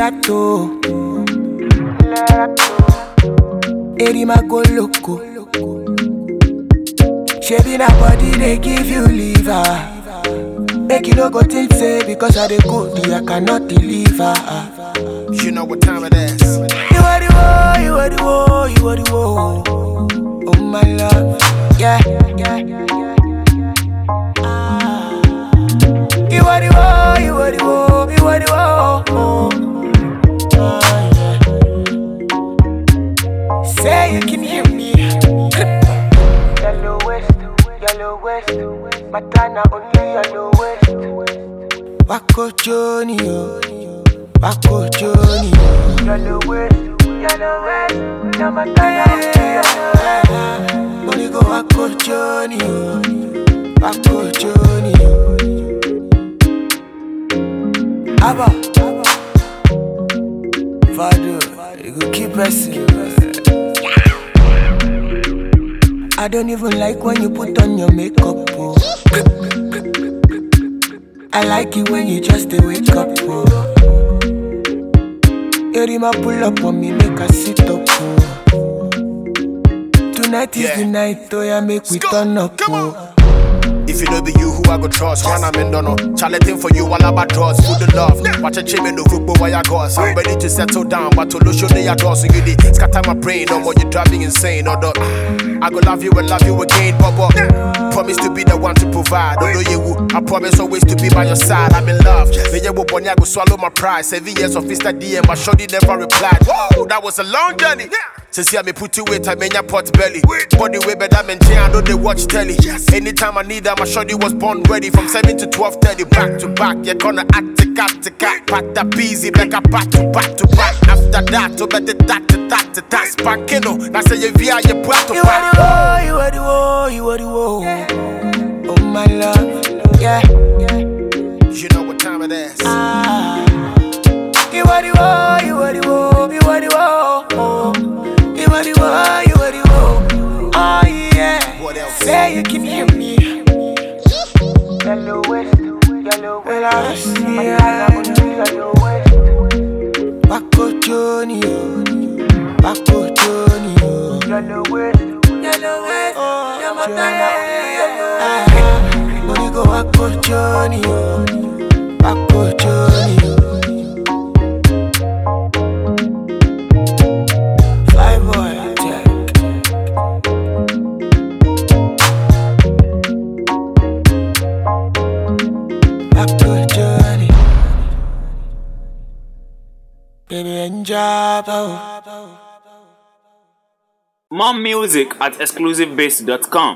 Lerato. Erima go loco. Shaving a body, they give you liver. Make you no go think say because I dey good, I cannot deliver. You know what time it is. You are the woe, you are the woe, you are the woe. Oh my love, yeah. You are the woe, you are the woe, you are the woe. Say you can hear me. Yellow west, Matana only yellow west. Wako Johnny, Wako Johnny. Yellow west, Matana only yellow west. Money go Wako Johnny, Wako Johnny. Abba, Fado, you go keep pressing. I don't even like when you put on your makeup, oh. I like it when you just wake up, oh. Erima pull up on me, make her sit up, oh. Tonight is the night, oh yeah, make we turn up, oh. If you know be you, who I go trust? Man, I'm in dono. Challenging for you, while I'm draws. Food the love. Watch a chimney, no football, where I go. I'm ready to settle down, but to lose your day, I go. So you did scatter my brain, no more you driving insane, or the I go love you and love you again, Bobo. Promise to be the one to provide. Don't know you, I promise always to be by your side. I'm in love. Me yeah, go swallow my pride. 7 years of Insta DM, my shorty never replied. Whoa, that was a long journey. Since I me put you weight, I mean your pot belly. Body way better than I know they watch telly. Anytime I need that, my shorty was born ready. From 7 to 12:30, back to back. You're gonna act to cat. Pack that busy, like a back to back. After that, to bet the that sparking. That's a via your brat to back. You are the woe, you are the woe. Oh my love, yeah. You know what time it is. You are the woe, you are the woe, you are the woe. You are the woe, you are the woe. Oh yeah. What else? Say you can hear me. Yellow west, yellow west. Yellow west. Wako Johnny, Wako Johnny. Yellow west, yellow west. Money go Wako Johnny, Wako Johnny. Baby, enjoy. More music at exclusivebase.com.